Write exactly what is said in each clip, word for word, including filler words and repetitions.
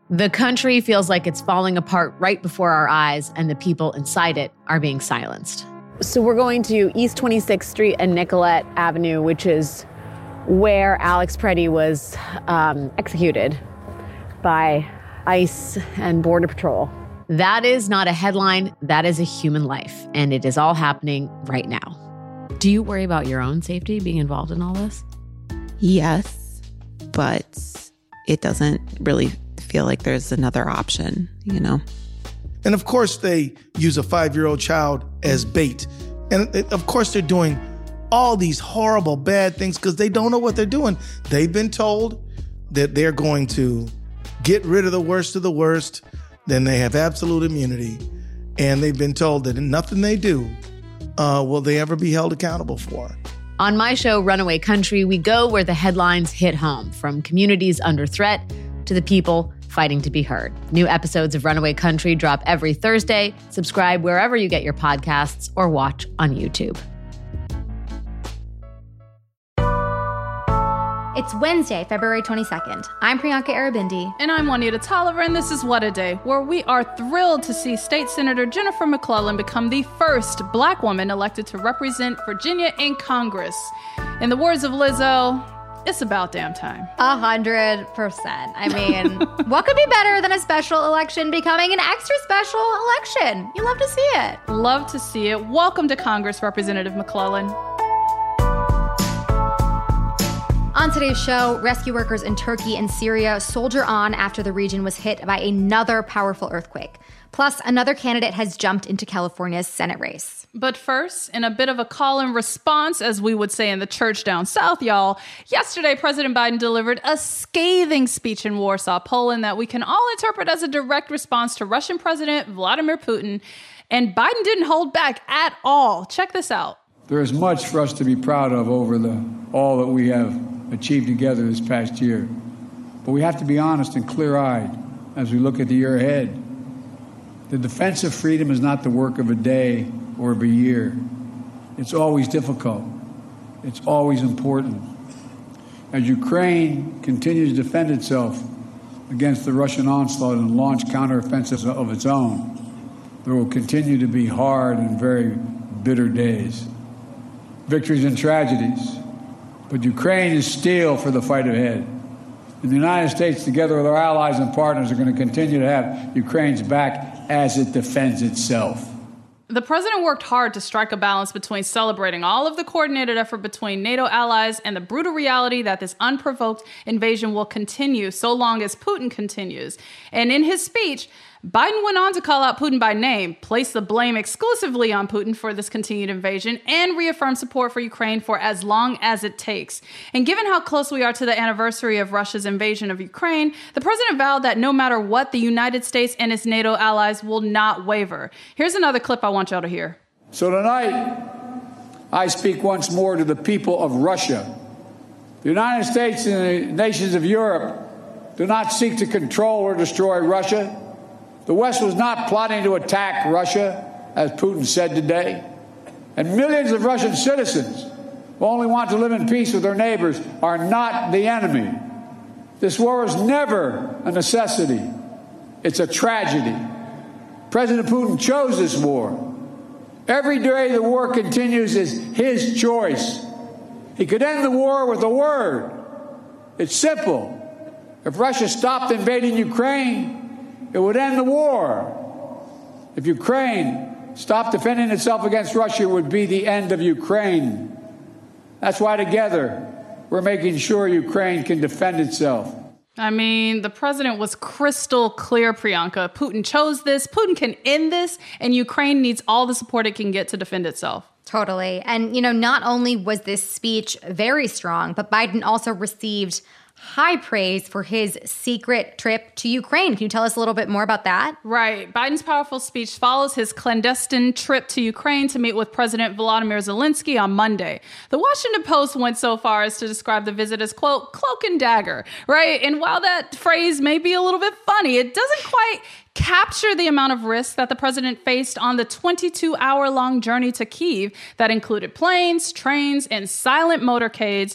The country feels like it's falling apart right before our eyes, and the people inside it are being silenced. So we're going to East twenty-sixth Street and Nicollet Avenue, which is where Alex Preddy was um, executed by ICE and Border Patrol. That is not a headline. That is a human life, and it is all happening right now. Do you worry about your own safety being involved in all this? Yes, but it doesn't really feel like there's another option, you know? And of course, they use a five-year-old child as bait. And of course, they're doing all these horrible, bad things because they don't know what they're doing. They've been told that they're going to get rid of the worst of the worst, then they have absolute immunity. And they've been told that nothing they do uh, will they ever be held accountable for. On my show, Runaway Country, we go where the headlines hit home, from communities under threat to the people fighting to be heard. New episodes of Runaway Country drop every Thursday. Subscribe wherever you get your podcasts or watch on YouTube. It's Wednesday, February twenty-second. I'm Priyanka Arabindi. And I'm Juanita Tolliver, and this is What a Day, where we are thrilled to see State Senator Jennifer McClellan become the first Black woman elected to represent Virginia in Congress. In the words of Lizzo, it's about damn time. A hundred percent. I mean, what could be better than a special election becoming an extra special election? You love to see it. Love to see it. Welcome to Congress, Representative McClellan. On today's show, rescue workers in Turkey and Syria soldier on after the region was hit by another powerful earthquake. Plus, another candidate has jumped into California's Senate race. But first, in a bit of a call and response, as we would say in the church down south, y'all, yesterday President Biden delivered a scathing speech in Warsaw, Poland, that we can all interpret as a direct response to Russian President Vladimir Putin. And Biden didn't hold back at all. Check this out. There is much for us to be proud of over the all that we have achieved together this past year. But we have to be honest and clear-eyed as we look at the year ahead. The defense of freedom is not the work of a day or of a year. It's always difficult. It's always important. As Ukraine continues to defend itself against the Russian onslaught and launch counteroffensives of its own, there will continue to be hard and very bitter days. Victories and tragedies. But Ukraine is steel for the fight ahead. And the United States, together with our allies and partners, are going to continue to have Ukraine's back as it defends itself. The president worked hard to strike a balance between celebrating all of the coordinated effort between NATO allies and the brutal reality that this unprovoked invasion will continue so long as Putin continues. And in his speech, Biden went on to call out Putin by name, place the blame exclusively on Putin for this continued invasion, and reaffirm support for Ukraine for as long as it takes. And given how close we are to the anniversary of Russia's invasion of Ukraine, the president vowed that no matter what, the United States and its NATO allies will not waver. Here's another clip I want y'all to hear. So tonight, I speak once more to the people of Russia. The United States and the nations of Europe do not seek to control or destroy Russia. The West was not plotting to attack Russia, as Putin said today. And millions of Russian citizens who only want to live in peace with their neighbors are not the enemy. This war is never a necessity. It's a tragedy. President Putin chose this war. Every day the war continues is his choice. He could end the war with a word. It's simple. If Russia stopped invading Ukraine, it would end the war. If Ukraine stopped defending itself against Russia, it would be the end of Ukraine. That's why together we're making sure Ukraine can defend itself. I mean, the president was crystal clear, Priyanka. Putin chose this, Putin can end this, and Ukraine needs all the support it can get to defend itself. Totally. And, you know, not only was this speech very strong, but Biden also received high praise for his secret trip to Ukraine. Can you tell us a little bit more about that? Right. Biden's powerful speech follows his clandestine trip to Ukraine to meet with President Volodymyr Zelensky on Monday. The Washington Post went so far as to describe the visit as, quote, cloak and dagger, right? And while that phrase may be a little bit funny, it doesn't quite capture the amount of risk that the president faced on the twenty-two hour long journey to Kyiv that included planes, trains, and silent motorcades.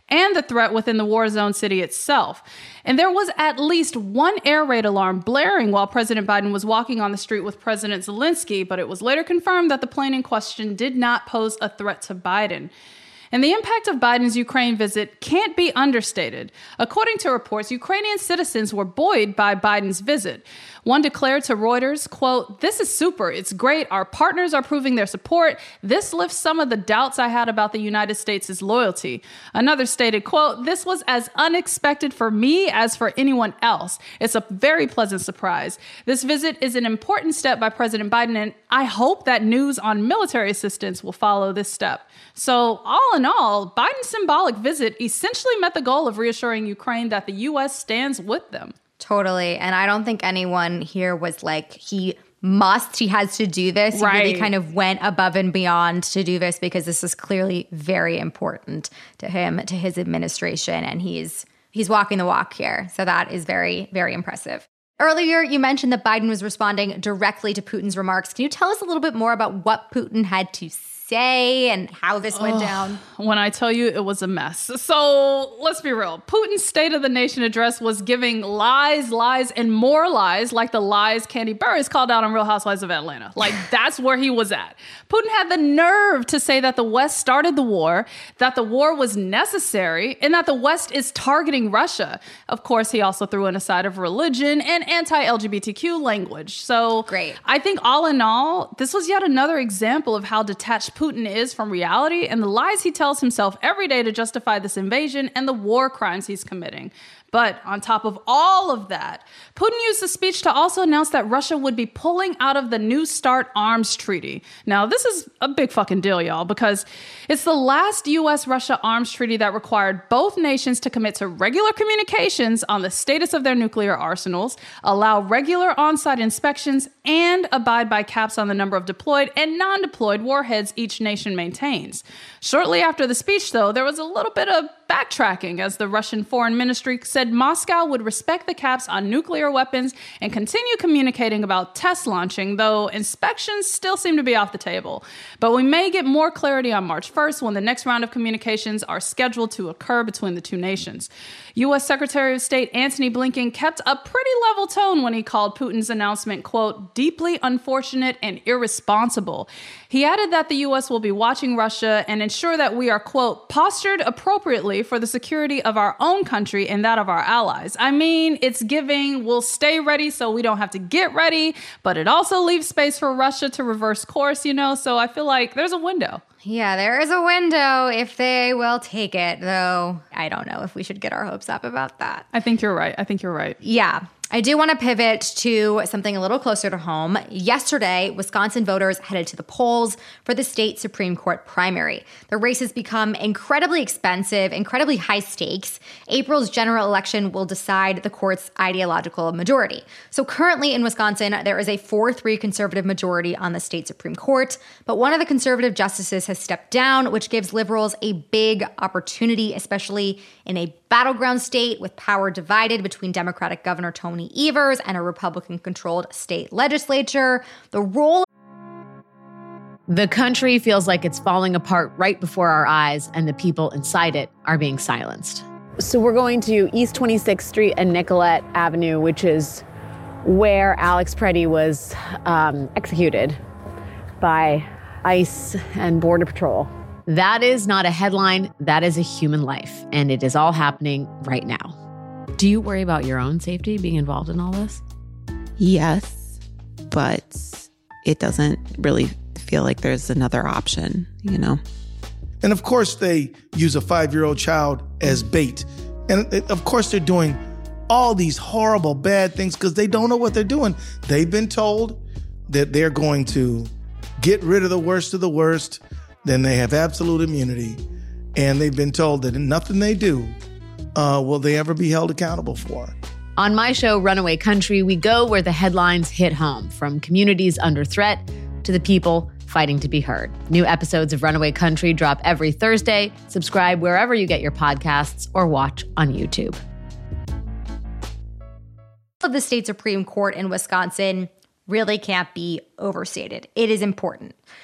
and the threat within the war zone city itself. And there was at least one air raid alarm blaring while President Biden was walking on the street with President Zelensky, but it was later confirmed that the plane in question did not pose a threat to Biden. And the impact of Biden's Ukraine visit can't be understated. According to reports, Ukrainian citizens were buoyed by Biden's visit. One declared to Reuters, quote, "This is super. It's great. Our partners are proving their support. This lifts some of the doubts I had about the United States' loyalty." Another stated, quote, "This was as unexpected for me as for anyone else. It's a very pleasant surprise. This visit is an important step by President Biden, and I hope that news on military assistance will follow this step." So all in all, Biden's symbolic visit essentially met the goal of reassuring Ukraine that the U S stands with them. Totally. And I don't think anyone here was like, he must, he has to do this. Right. He really kind of went above and beyond to do this because this is clearly very important to him, to his administration. And he's he's walking the walk here. So that is very, very impressive. Earlier, you mentioned that Biden was responding directly to Putin's remarks. Can you tell us a little bit more about what Putin had to say and how this went oh, down? When I tell you it was a mess. So let's be real. Putin's State of the Nation address was giving lies, lies, and more lies, like the lies Kandi Burruss called out on Real Housewives of Atlanta. Like, that's where he was at. Putin had the nerve to say that the West started the war, that the war was necessary, and that the West is targeting Russia. Of course, he also threw in a side of religion and anti-L G B T Q language. So Great. I think all in all, this was yet another example of how detached Putin is from reality and the lies he tells himself every day to justify this invasion and the war crimes he's committing. But on top of all of that, Putin used the speech to also announce that Russia would be pulling out of the New START arms treaty. Now, this is a big fucking deal, y'all, because it's the last U S Russia arms treaty that required both nations to commit to regular communications on the status of their nuclear arsenals, allow regular on-site inspections, and abide by caps on the number of deployed and non-deployed warheads each nation maintains. Shortly after the speech, though, there was a little bit of backtracking as the Russian Foreign Ministry said Moscow would respect the caps on nuclear weapons and continue communicating about test launching, though inspections still seem to be off the table. But we may get more clarity on March first when the next round of communications are scheduled to occur between the two nations. U S Secretary of State Antony Blinken kept a pretty level tone when he called Putin's announcement, quote, "deeply unfortunate and irresponsible." He added that the U S will be watching Russia and ensure that we are, quote, "postured appropriately for the security of our own country and that of our allies." I mean, it's giving, we'll stay ready so we don't have to get ready, but it also leaves space for Russia to reverse course, you know? So I feel like there's a window. Yeah, there is a window if they will take it, though I don't know if we should get our hopes up about that. I think you're right. I think you're right. Yeah. I do want to pivot to something a little closer to home. Yesterday, Wisconsin voters headed to the polls for the state Supreme Court primary. The race has become incredibly expensive, incredibly high stakes. April's general election will decide the court's ideological majority. So currently in Wisconsin, there is a four three conservative majority on the state Supreme Court, but one of the conservative justices has stepped down, which gives liberals a big opportunity, especially in a battleground state with power divided between Democratic Governor Tony Evers and a Republican-controlled state legislature. The role The country feels like it's falling apart right before our eyes, and the people inside it are being silenced. So we're going to East twenty-sixth Street and Nicollet Avenue, which is where Alex Preddy was um, executed by ICE and Border Patrol. That is not a headline. That is a human life, and it is all happening right now. Do you worry about your own safety being involved in all this? Yes, but it doesn't really feel like there's another option, you know? And of course, they use a five-year-old child as bait. And it, of course, they're doing all these horrible, bad things because they don't know what they're doing. They've been told that they're going to get rid of the worst of the worst. Then they have absolute immunity. And they've been told that nothing they do uh, will they ever be held accountable for. On my show, Runaway Country, we go where the headlines hit home, from communities under threat to the people fighting to be heard. New episodes of Runaway Country drop every Thursday. Subscribe wherever you get your podcasts or watch on YouTube. The state Supreme Court in Wisconsin really can't be overstated. It is important.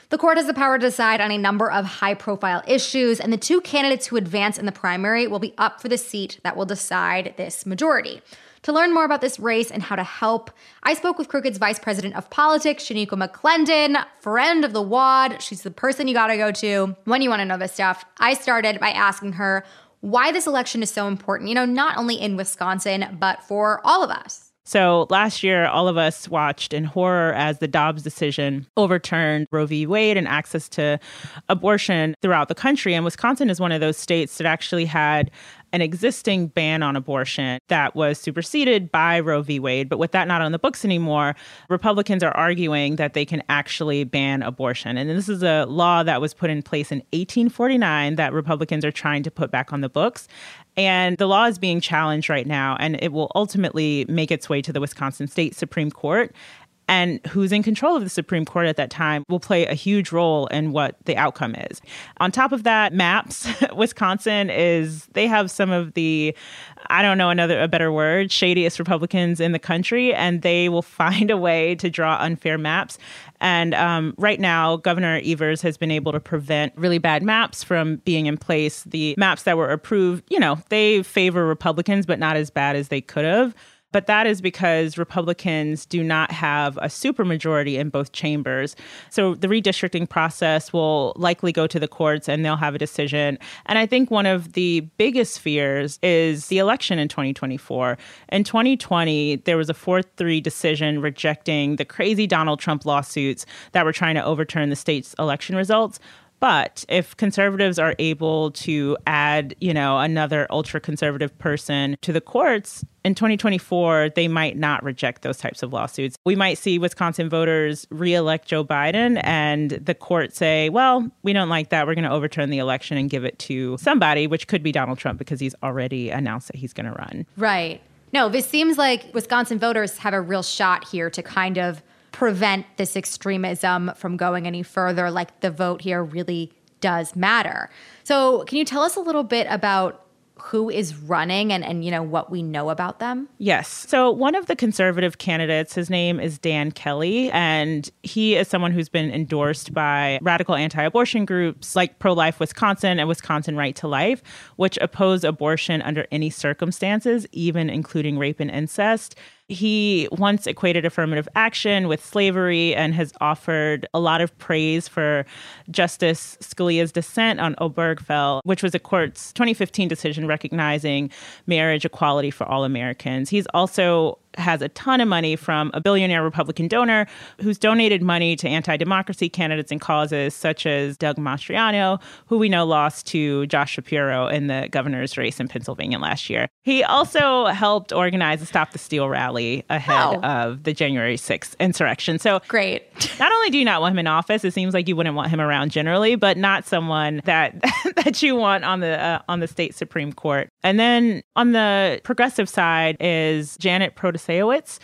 The court has the power to decide on a number of high-profile issues, and the two candidates who advance in the primary will be up for the seat that will decide this majority. To learn more about this race and how to help, I spoke with Crooked's Vice President of Politics, Shaniqua McClendon, friend of the W A D. She's the person you gotta go to when you wanna know this stuff. I started by asking her why this election is so important, you know, not only in Wisconsin, but for all of us. So last year, all of us watched in horror as the Dobbs decision overturned Roe v. Wade and access to abortion throughout the country. And Wisconsin is one of those states that actually had an existing ban on abortion that was superseded by Roe v. Wade. But with that not on the books anymore, Republicans are arguing that they can actually ban abortion. And this is a law that was put in place in eighteen forty-nine that Republicans are trying to put back on the books. And the law is being challenged right now, and it will ultimately make its way to the Wisconsin State Supreme Court. And who's in control of the Supreme Court at that time will play a huge role in what the outcome is. On top of that, MAPS, Wisconsin is, they have some of the, I don't know another, a better word, shadiest Republicans in the country, and they will find a way to draw unfair maps. And um, right now, Governor Evers has been able to prevent really bad maps from being in place. The maps that were approved, you know, they favor Republicans, but not as bad as they could have. But that is because Republicans do not have a supermajority in both chambers. So the redistricting process will likely go to the courts and they'll have a decision. And I think one of the biggest fears is the election in twenty twenty-four. In twenty twenty, there was a four three decision rejecting the crazy Donald Trump lawsuits that were trying to overturn the state's election results. But if conservatives are able to add, you know, another ultra-conservative person to the courts, in twenty twenty-four, they might not reject those types of lawsuits. We might see Wisconsin voters re-elect Joe Biden and the court say, well, we don't like that. We're going to overturn the election and give it to somebody, which could be Donald Trump because he's already announced that he's going to run. Right. No, this seems like Wisconsin voters have a real shot here to kind of prevent this extremism from going any further. Like, the vote here really does matter. So can you tell us a little bit about who is running and, and, you know, what we know about them? Yes. So one of the conservative candidates, his name is Dan Kelly, and he is someone who's been endorsed by radical anti-abortion groups like Pro-Life Wisconsin and Wisconsin Right to Life, which oppose abortion under any circumstances, even including rape and incest. He once equated affirmative action with slavery and has offered a lot of praise for Justice Scalia's dissent on Obergefell, which was a court's twenty fifteen decision recognizing marriage equality for all Americans. He's also has a ton of money from a billionaire Republican donor who's donated money to anti-democracy candidates and causes such as Doug Mastriano, who we know lost to Josh Shapiro in the governor's race in Pennsylvania last year. He also helped organize the Stop the Steal rally ahead oh. of the January sixth insurrection. So great. Not only do you not want him in office, it seems like you wouldn't want him around generally, but not someone that that you want on the uh, on the state Supreme Court. And then on the progressive side is Janet Protasewicz.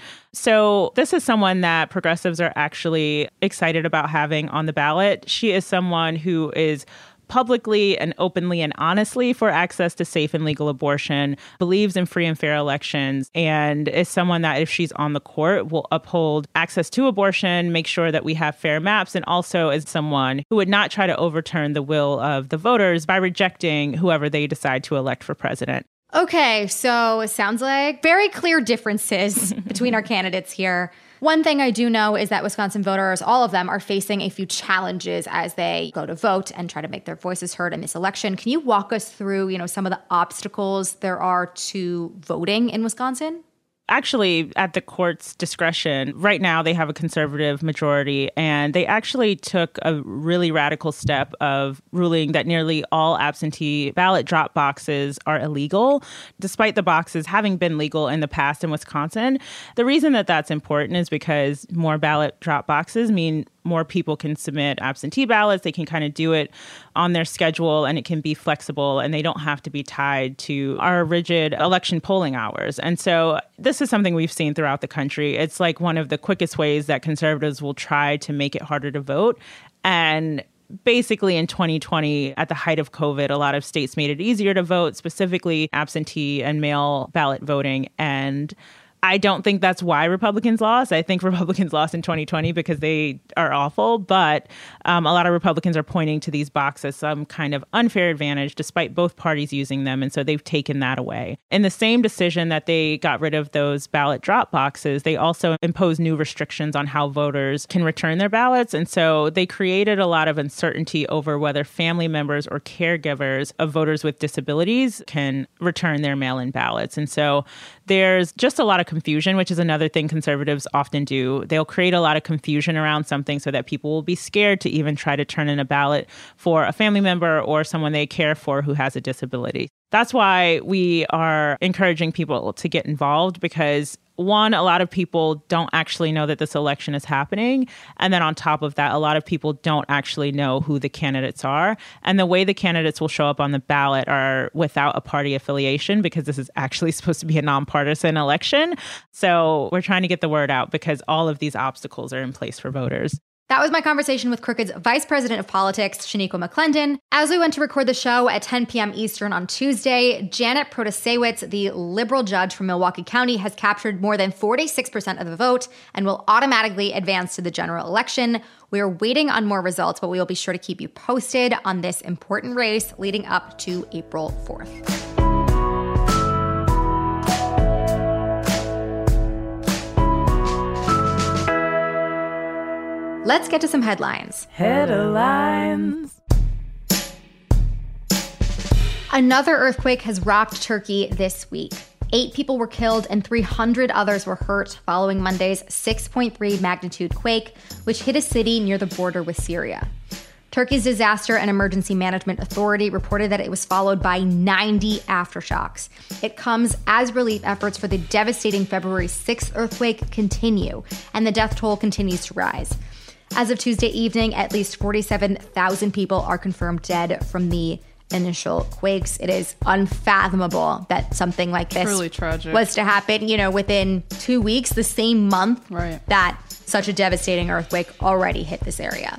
So this is someone that progressives are actually excited about having on the ballot. She is someone who is publicly and openly and honestly for access to safe and legal abortion, believes in free and fair elections, and is someone that if she's on the court will uphold access to abortion, make sure that we have fair maps, and also is someone who would not try to overturn the will of the voters by rejecting whoever they decide to elect for president. Okay, so it sounds like very clear differences between our candidates here. One thing I do know is that Wisconsin voters, all of them, are facing a few challenges as they go to vote and try to make their voices heard in this election. Can you walk us through, you know, some of the obstacles there are to voting in Wisconsin? Actually, at the court's discretion, right now they have a conservative majority, and they actually took a really radical step of ruling that nearly all absentee ballot drop boxes are illegal, despite the boxes having been legal in the past in Wisconsin. The reason that that's important is because more ballot drop boxes mean more people can submit absentee ballots. They can kind of do it on their schedule, and it can be flexible, and they don't have to be tied to our rigid election polling hours. And so this is something we've seen throughout the country. It's like one of the quickest ways that conservatives will try to make it harder to vote. And basically in twenty twenty, at the height of COVID, a lot of states made it easier to vote, specifically absentee and mail ballot voting. And I don't think that's why Republicans lost. I think Republicans lost in twenty twenty because they are awful. But um, a lot of Republicans are pointing to these boxes as some kind of unfair advantage, despite both parties using them. And so they've taken that away. In the same decision that they got rid of those ballot drop boxes, they also imposed new restrictions on how voters can return their ballots. And so they created a lot of uncertainty over whether family members or caregivers of voters with disabilities can return their mail-in ballots. And so there's just a lot of confusion, which is another thing conservatives often do. They'll create a lot of confusion around something so that people will be scared to even try to turn in a ballot for a family member or someone they care for who has a disability. That's why we are encouraging people to get involved, because one, a lot of people don't actually know that this election is happening. And then on top of that, a lot of people don't actually know who the candidates are. And the way the candidates will show up on the ballot are without a party affiliation, because this is actually supposed to be a nonpartisan election. So we're trying to get the word out because all of these obstacles are in place for voters. That was my conversation with Crooked's Vice President of Politics, Shaniqua McClendon. As we went to record the show at ten p.m. Eastern on Tuesday, Janet Protasewicz, the liberal judge from Milwaukee County, has captured more than forty-six percent of the vote and will automatically advance to the general election. We are waiting on more results, but we will be sure to keep you posted on this important race leading up to April fourth. Let's get to some headlines. Headlines. Another earthquake has rocked Turkey this week. Eight people were killed and three hundred others were hurt following Monday's six point three magnitude quake, which hit a city near the border with Syria. Turkey's Disaster and Emergency Management Authority reported that it was followed by ninety aftershocks. It comes as relief efforts for the devastating February sixth earthquake continue, and the death toll continues to rise. As of Tuesday evening, at least forty-seven thousand people are confirmed dead from the initial quakes. It is unfathomable that something like this Truly tragic. was to happen, you know, within two weeks, the same month right. that such a devastating earthquake already hit this area.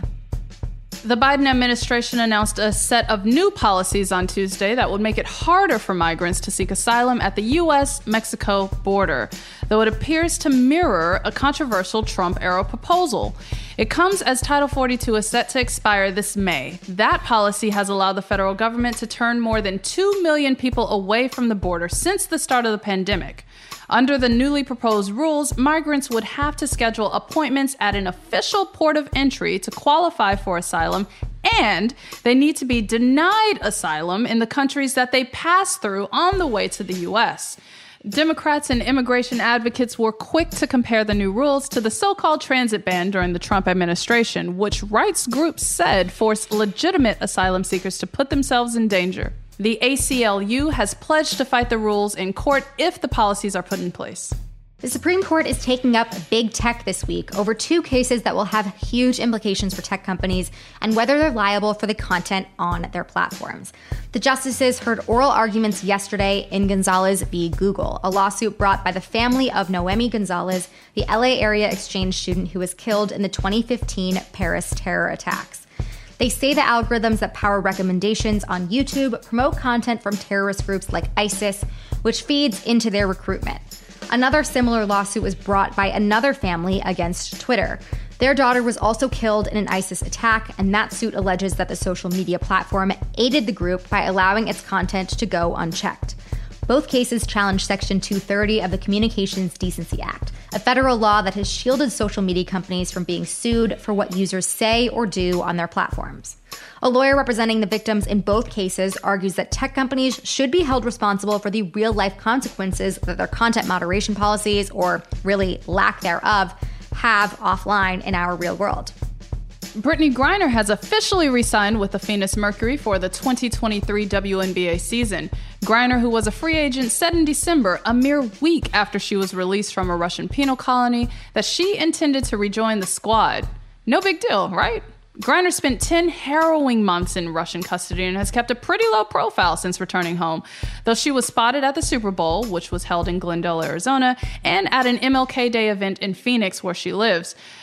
The Biden administration announced a set of new policies on Tuesday that would make it harder for migrants to seek asylum at the U S Mexico border, though it appears to mirror a controversial Trump-era proposal. It comes as Title forty-two is set to expire this May. That policy has allowed the federal government to turn more than two million people away from the border since the start of the pandemic. Under the newly proposed rules, migrants would have to schedule appointments at an official port of entry to qualify for asylum, and they need to be denied asylum in the countries that they pass through on the way to the U S. Democrats and immigration advocates were quick to compare the new rules to the so-called transit ban during the Trump administration, which rights groups said forced legitimate asylum seekers to put themselves in danger. The A C L U has pledged to fight the rules in court if the policies are put in place. The Supreme Court is taking up big tech this week over two cases that will have huge implications for tech companies and whether they're liable for the content on their platforms. The justices heard oral arguments yesterday in Gonzalez v. Google, a lawsuit brought by the family of Noemi Gonzalez, the L A area exchange student who was killed in the twenty fifteen Paris terror attacks. They say the algorithms that power recommendations on YouTube promote content from terrorist groups like ISIS, which feeds into their recruitment. Another similar lawsuit was brought by another family against Twitter. Their daughter was also killed in an ISIS attack, and that suit alleges that the social media platform aided the group by allowing its content to go unchecked. Both cases challenge Section two thirty of the Communications Decency Act, a federal law that has shielded social media companies from being sued for what users say or do on their platforms. A lawyer representing the victims in both cases argues that tech companies should be held responsible for the real-life consequences that their content moderation policies, or really lack thereof, have offline in our real world. Brittany Griner has officially re-signed with the Phoenix Mercury for the twenty twenty-three W N B A season. Griner, who was a free agent, said in December, a mere week after she was released from a Russian penal colony, that she intended to rejoin the squad. No big deal, right? Griner spent ten harrowing months in Russian custody and has kept a pretty low profile since returning home, though she was spotted at the Super Bowl, which was held in Glendale, Arizona, and at an M L K Day event in Phoenix, where she lives.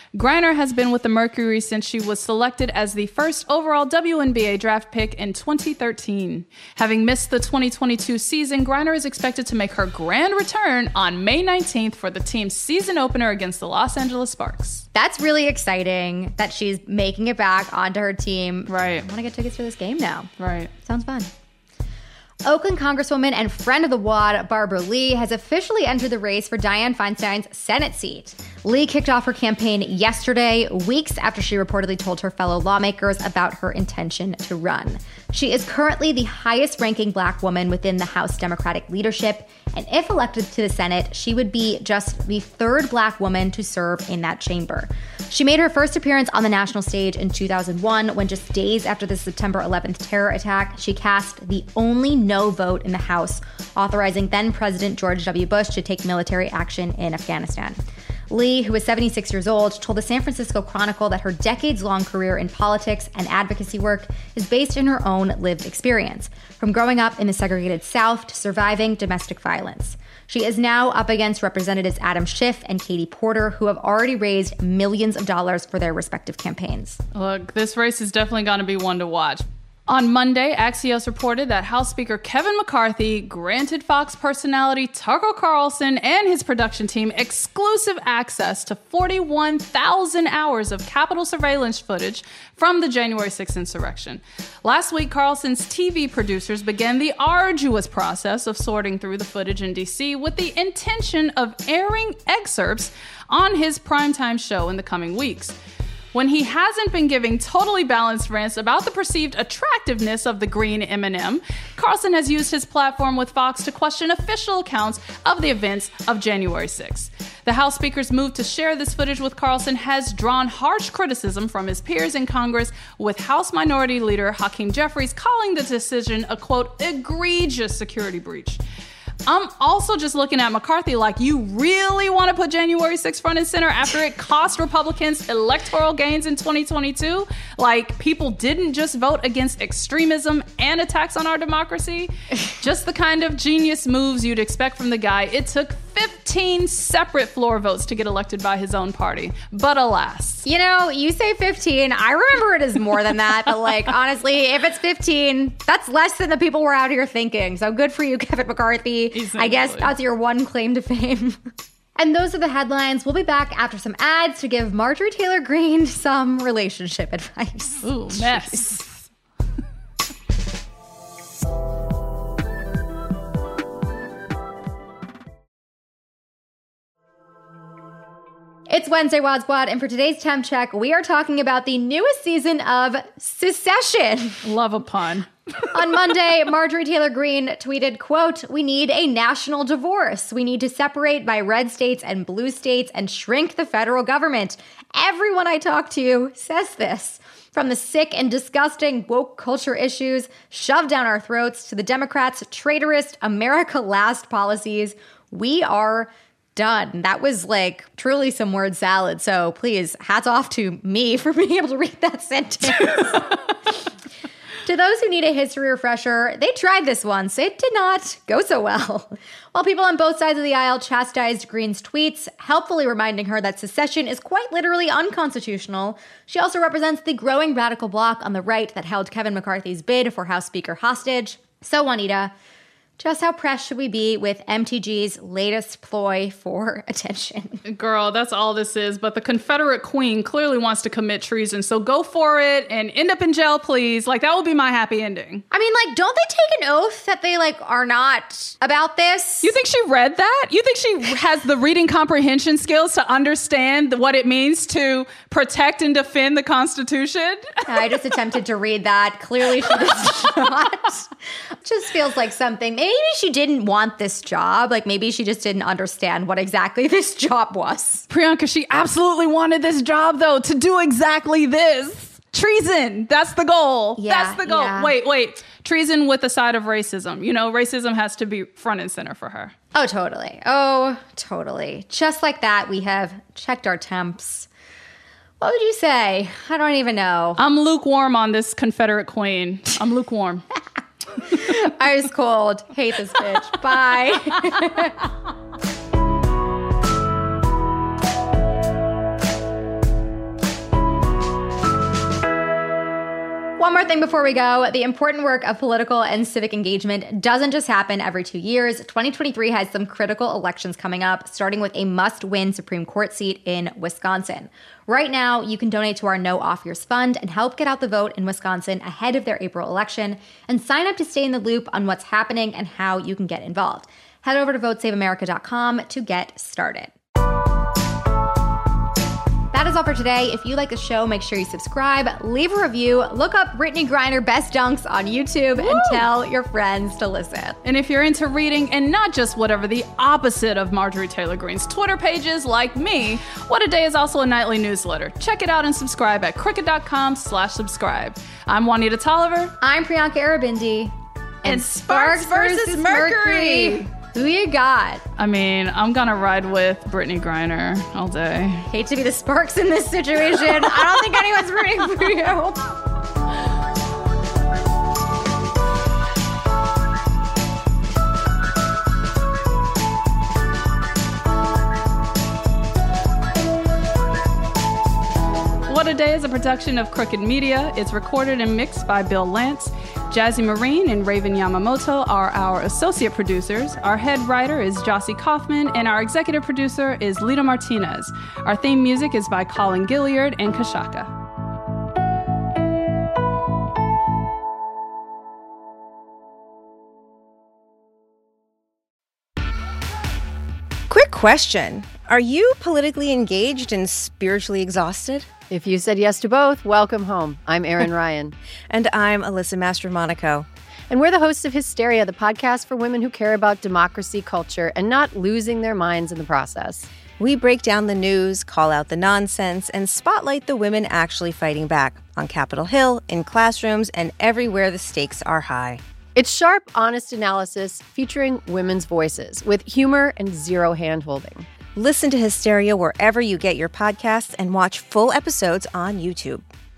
Griner has been with the Mercury since she was selected as the first overall W N B A draft pick in twenty thirteen. Having missed the twenty twenty-two season, Griner is expected to make her grand return on May nineteenth for the team's season opener against the Los Angeles Sparks. That's really exciting that she's making it back onto her team. Right. I want to get tickets for this game now. Right. Sounds fun. Oakland Congresswoman and friend of the W A D, Barbara Lee, has officially entered the race for Dianne Feinstein's Senate seat. Lee kicked off her campaign yesterday, weeks after she reportedly told her fellow lawmakers about her intention to run. She is currently the highest-ranking Black woman within the House Democratic leadership, and if elected to the Senate, she would be just the third Black woman to serve in that chamber. She made her first appearance on the national stage in two thousand one, when just days after the September eleventh terror attack, she cast the only no vote in the House, authorizing then-President George W. Bush to take military action in Afghanistan. Lee, who is seventy-six years old, told the San Francisco Chronicle that her decades-long career in politics and advocacy work is based in her own lived experience, from growing up in the segregated South to surviving domestic violence. She is now up against Representatives Adam Schiff and Katie Porter, who have already raised millions of dollars for their respective campaigns. Look, this race is definitely going to be one to watch. On Monday, Axios reported that House Speaker Kevin McCarthy granted Fox personality Tucker Carlson and his production team exclusive access to forty-one thousand hours of Capitol surveillance footage from the January sixth insurrection. Last week, Carlson's T V producers began the arduous process of sorting through the footage in D C with the intention of airing excerpts on his primetime show in the coming weeks. When he hasn't been giving totally balanced rants about the perceived attractiveness of the green M and M, Carlson has used his platform with Fox to question official accounts of the events of January sixth. The House Speaker's move to share this footage with Carlson has drawn harsh criticism from his peers in Congress, with House Minority Leader Hakeem Jeffries calling the decision a, quote, egregious security breach. I'm also just looking at McCarthy like, you really want to put January sixth front and center after it cost Republicans electoral gains in twenty twenty-two? Like, people didn't just vote against extremism and attacks on our democracy. Just the kind of genius moves you'd expect from the guy. It took fifteen separate floor votes to get elected by his own party. But alas. You know, you say fifteen. I remember it as more than that. But, like, honestly, if it's fifteen, that's less than the people were out here thinking. So good for you, Kevin McCarthy. Exactly. I guess that's your one claim to fame. And those are the headlines. We'll be back after some ads to give Marjorie Taylor Greene some relationship advice. Ooh, mess. It's Wednesday, Wad Squad, and for today's Temp Check, we are talking about the newest season of Succession. Love a pun. On Monday, Marjorie Taylor Greene tweeted, quote, "We need a national divorce. We need to separate by red states and blue states and shrink the federal government. Everyone I talk to says this. From the sick and disgusting woke culture issues shoved down our throats to the Democrats' traitorous America Last policies, we are done." That was like truly some word salad. So please, hats off to me for being able to read that sentence. To those who need a history refresher, they tried this once. It did not go so well. While people on both sides of the aisle chastised Greene's tweets, helpfully reminding her that secession is quite literally unconstitutional, she also represents the growing radical bloc on the right that held Kevin McCarthy's bid for House Speaker hostage. So, Juanita, just how pressed should we be with M T G's latest ploy for attention? Girl, that's all this is. But the Confederate Queen clearly wants to commit treason. So go for it and end up in jail, please. Like, that would be my happy ending. I mean, like, don't they take an oath that they, like, are not about this? You think she read that? You think she has the reading comprehension skills to understand what it means to protect and defend the Constitution? I just attempted to read that. Clearly she does not. Just feels like something. Maybe she didn't want this job. Like, maybe she just didn't understand what exactly this job was. Priyanka, she absolutely wanted this job, though, to do exactly this. Treason. That's the goal. Yeah, That's the goal. yeah. Wait, wait. Treason with a side of racism. You know, racism has to be front and center for her. Oh, totally. Oh, totally. Just like that, we have checked our temps. What would you say? I don't even know. I'm lukewarm on this Confederate Queen. I'm lukewarm. Ice cold. Hate this bitch. Bye. thing before we go. The important work of political and civic engagement doesn't just happen every two years. twenty twenty-three has some critical elections coming up, starting with a must-win Supreme Court seat in Wisconsin. Right now, you can donate to our No Off Years Fund and help get out the vote in Wisconsin ahead of their April election, and sign up to stay in the loop on what's happening and how you can get involved. Head over to vote save america dot com to get started. That is all for today. If you like the show, make sure you subscribe, leave a review, look up Brittany Griner Best Dunks on YouTube, Woo! And tell your friends to listen. And if you're into reading and not just whatever the opposite of Marjorie Taylor Greene's Twitter pages like me, What a Day is also a nightly newsletter. Check it out and subscribe at crooked dot com slash subscribe. I'm Juanita Tolliver. I'm Priyanka Aribindi. And, and Sparks, Sparks versus Mercury. Mercury. Who you got? I mean, I'm gonna ride with Brittany Griner all day. Hate to be the Sparks in this situation. I don't think anyone's rooting for you. What a Day is a production of Crooked Media. It's recorded and mixed by Bill Lance. Jazzy Marine and Raven Yamamoto are our associate producers. Our head writer is Jossie Kaufman, and our executive producer is Lita Martinez. Our theme music is by Colin Gilliard and Kashaka. Quick question. Are you politically engaged and spiritually exhausted? If you said yes to both, welcome home. I'm Erin Ryan. And I'm Alyssa Mastromonaco. And we're the hosts of Hysteria, the podcast for women who care about democracy, culture, and not losing their minds in the process. We break down the news, call out the nonsense, and spotlight the women actually fighting back on Capitol Hill, in classrooms, and everywhere the stakes are high. It's sharp, honest analysis featuring women's voices with humor and zero hand-holding. Listen to Hysteria wherever you get your podcasts and watch full episodes on YouTube.